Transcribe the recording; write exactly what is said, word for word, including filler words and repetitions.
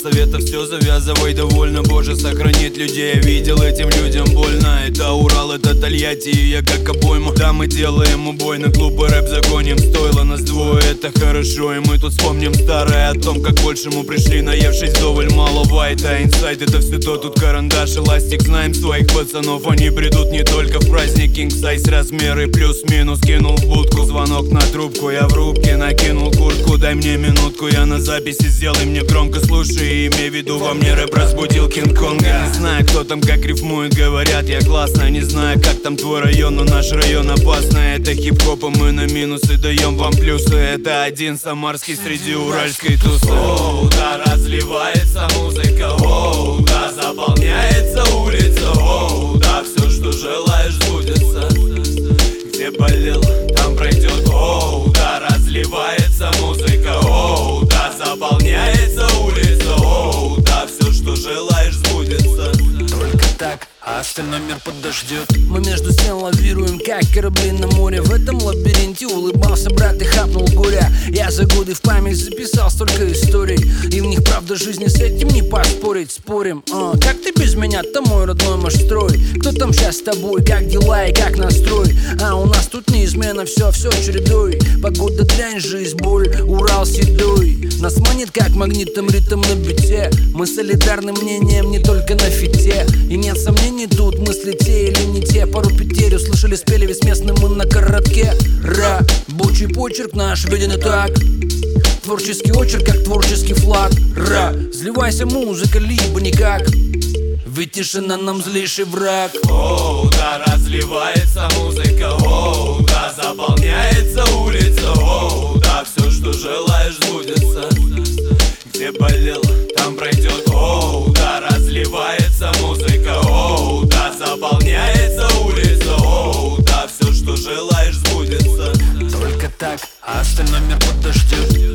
совета все завязывай довольно. Боже, сохранит людей, я видел этим людям больно. Это Урал, это Тольятти, и я как обойму. Да, мы делаем убойно, глупый рэп загоним. Стоило нас двое, это хорошо. И мы тут вспомним старое о том, как большему пришли, наевшись вдоволь мало вайта. Инсайт это все то, тут карандаш, эластик. Знаем своих пацанов, они придут не только в праздник. King size размеры плюс-минус. Кинул в будку, звонок на трубку, я в рубке накинул куртку. Дай мне минутку, я на записи, сделай мне громко. Слушай и имей в виду, во мне рэп разбудил Кинг-Конга. Не знаю, кто там как рифмует, говорят, я классно. Не знаю, как там твой район, но наш район опасный. Это хип-хоп, и мы на минусы даем вам плюсы. Это один самарский среди уральской тусы. Оу, да, разливается музыка, оу, да, заполняется улица, оу, да, все, что желаешь, сбудется. Где болел, там пройдет, оу, да, разливается музыка, оу, да, заполняется улица, оу, да, все, что желаешь, сбудется. Только так, а остальной мир подождет. Мы между стен лавируем, как корабли на море. В этом лабиринте улыбался брат и хапнул горя. Я за годы в память записал столько историй, и в них правда жизни, с этим не поспорить. Спорим, а, как ты без меня-то, мой родной мощстрой? Кто там сейчас с тобой, как дела и как настрой? А у нас тут неизменно все, все чередой. Погода дрянь, жизнь, боль, Урал седой. Нас манит как магнитом ритм на бите. Мы солидарны мнением не только на фите. И нет сомнений тут, мысли те или не те. Пару петерь услышали, спели, весь местный мы на коротке. Рабочий почерк наш виден и так. Творческий очерк, как творческий флаг. Ра, взливайся музыка, либо никак. Ведь тишина нам злейший враг. Оу, да, разливается музыка, оу, да, заполняется улица, оу, да, все, что желаешь, сбудется. Где болел, там пройдет, оу, да, разливается музыка, оу, да, заполняется улица, оу, да, все, что желаешь, сбудется. Только так, а остальной мир подождет.